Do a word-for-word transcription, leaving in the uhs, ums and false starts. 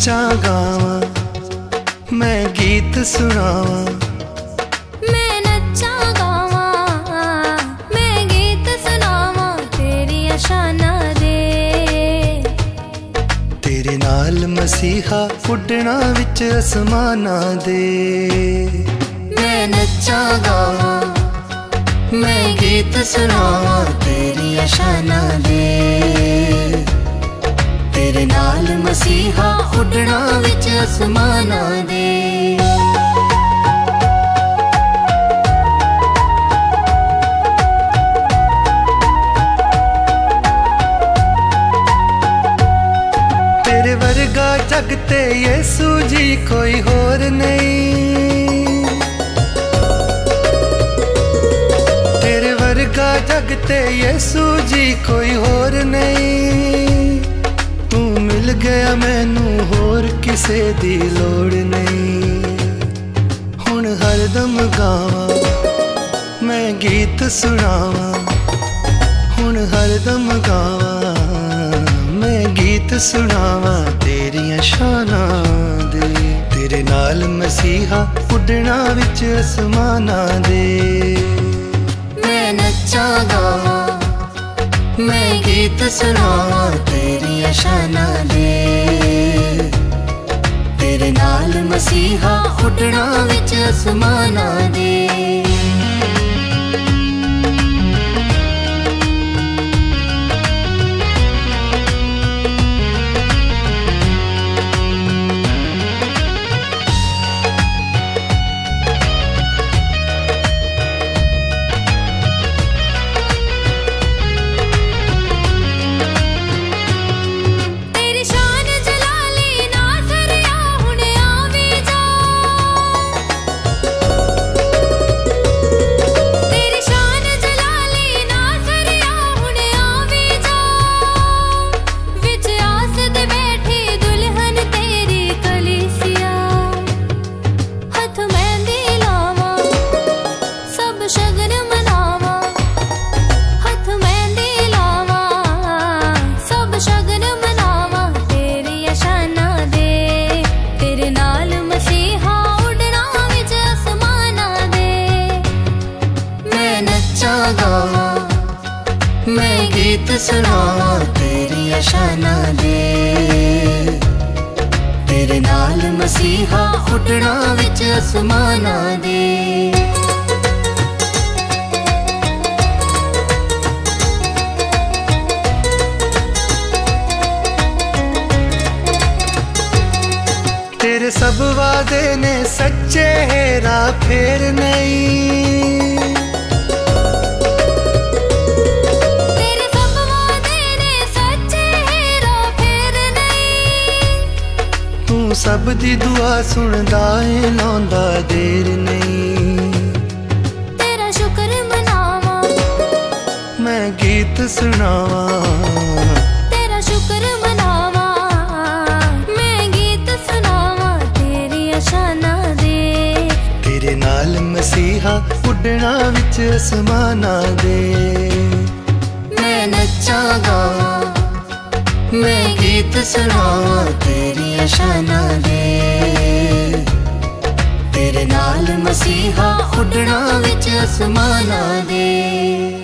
नच्चा गावां मैं गीत सुनावां। मैं नच्चा गावां मैं गीत सुनावां तेरियां शानां दे। तेरे नाल मसीहा उड्डना विच असमानां दे। मैं नच्चा गावां मैं गीत सुनावां तेरियां शानां दे। तेरे नाल मसीहा उड्डना विच असमानां दे। तेरे वर्गा जग ते यीशु जी कोई होर नहीं। तेरे वर्गा जग ते यीशु जी कोई होर नहीं। मिल गया मैनू होर किसे दी लोड़ नहीं। हुण हरदम गावां मैं गीत सुनावां। हुण हरदम गावां मैं गीत सुनावां तेरियां शानां दे। तेरे नाल मसीहा उड्डना विच असमानां दे। मैं नच्चा गावां मैं गीत सुनावां तेरियां शानां दे। तेरे नाल मसीहा उड्डना विच असमानां दे। मैं गीत सुनावां तेरियां शानां दे। तेरे नाल मसीहा उड्डना विच असमानां दे। तेरे सब वादे ने सच्चे हेरा फेर नहीं। सब दी दुआ सुनदा है लांदा देर नहीं। तेरा शुक्र मनावां मैं गीत सुनावां। तेरा शुक्र मनावां मैं गीत सुनावां तेरियां शानां दे। तेरे नाल मसीहा उड्डना विच असमानां दे। मैं नच्चा गावां मैं गीत सुनावां तेरियां शानां दे। तेरे नाल मसीहा उड्डना विच असमानां दे।